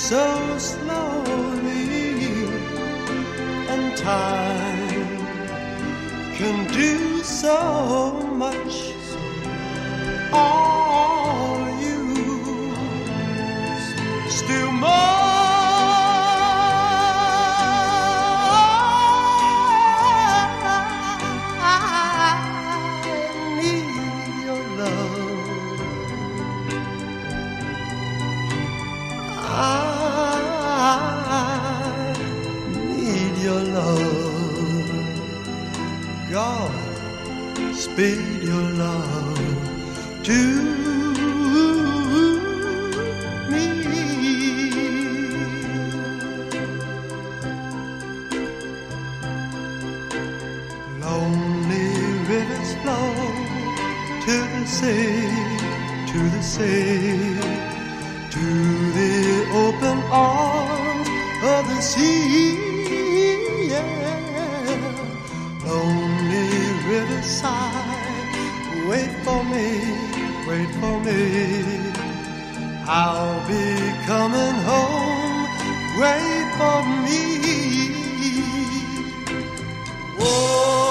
so slowly, and time can do so much. Are you still more? Your love, God, speed your love to me. Lonely rivers flow to the sea, to the sea, to the open arms of the sea. Lonely riverside, wait for me, wait for me. I'll be coming home, wait for me. Whoa.